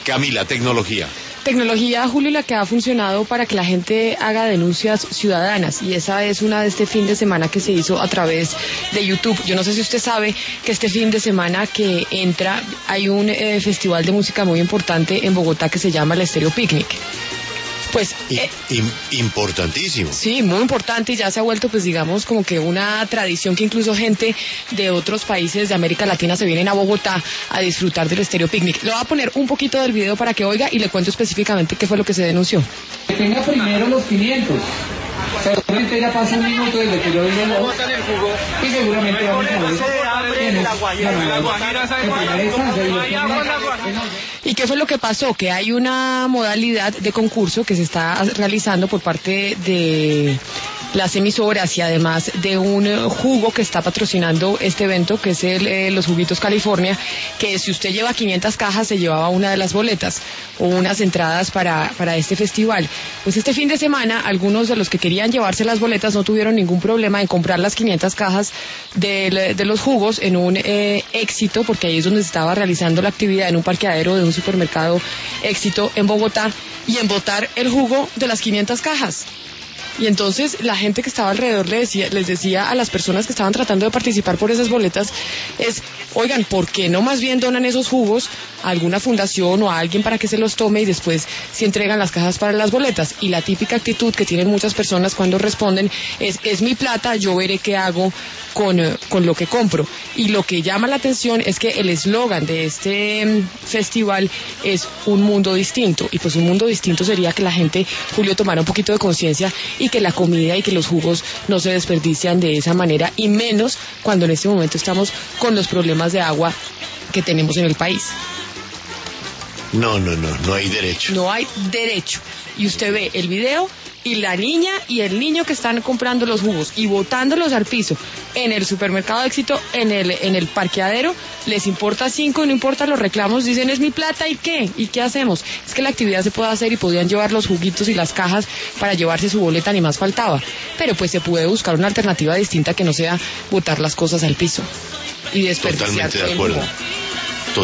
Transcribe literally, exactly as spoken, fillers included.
Camila, tecnología. Tecnología, Julio, la que ha funcionado para que la gente haga denuncias ciudadanas, y esa es una de este fin de semana que se hizo a través de YouTube. Yo no sé si usted sabe que este fin de semana que entra hay un eh, festival de música muy importante en Bogotá que se llama el Estéreo Picnic. Pues eh, importantísimo. Sí, muy importante, y ya se ha vuelto, pues digamos, como que una tradición que incluso gente de otros países de América Latina se vienen a Bogotá a disfrutar del Estéreo Picnic. Le voy a poner un poquito del video para que oiga y le cuento específicamente qué fue lo que se denunció. Que tenga primero los quinientos. Seguramente ya pasa un minuto desde que yo digo no, y seguramente vamos a ver. ¿Y qué fue lo que pasó? Que hay una modalidad de concurso que se está realizando por parte de las emisoras y además de un jugo que está patrocinando este evento, que es el, eh, los juguitos California, que si usted lleva quinientas cajas se llevaba una de las boletas o unas entradas para, para este festival. Pues este fin de semana algunos de los que querían llevarse las boletas no tuvieron ningún problema en comprar las quinientas cajas de, de los jugos en un eh, Éxito, porque ahí es donde se estaba realizando la actividad, en un parqueadero de un supermercado Éxito en Bogotá, y en botar el jugo de las quinientas cajas. Y entonces la gente que estaba alrededor les decía, les decía a las personas que estaban tratando de participar por esas boletas es, oigan, ¿por qué no más bien donan esos jugos a alguna fundación o a alguien para que se los tome y después se entregan las cajas para las boletas? Y la típica actitud que tienen muchas personas cuando responden es, es mi plata, yo veré qué hago con, uh, con lo que compro. Y lo que llama la atención es que el eslogan de este um, festival es un mundo distinto, y pues un mundo distinto sería que la gente, Julio, tomara un poquito de conciencia y que la comida y que los jugos no se desperdician de esa manera, y menos cuando en este momento estamos con los problemas de agua que tenemos en el país. No, no, no, no hay derecho. No hay derecho. Y usted ve el video y la niña y el niño que están comprando los jugos y botándolos al piso en el supermercado Éxito, en el en el parqueadero, les importa cinco y no importa los reclamos, dicen es mi plata, ¿y qué? ¿Y qué hacemos? Es que la actividad se puede hacer y podían llevar los juguitos y las cajas para llevarse su boleta, ni más faltaba. Pero pues se puede buscar una alternativa distinta que no sea botar las cosas al piso y desperdiciar. Totalmente de acuerdo.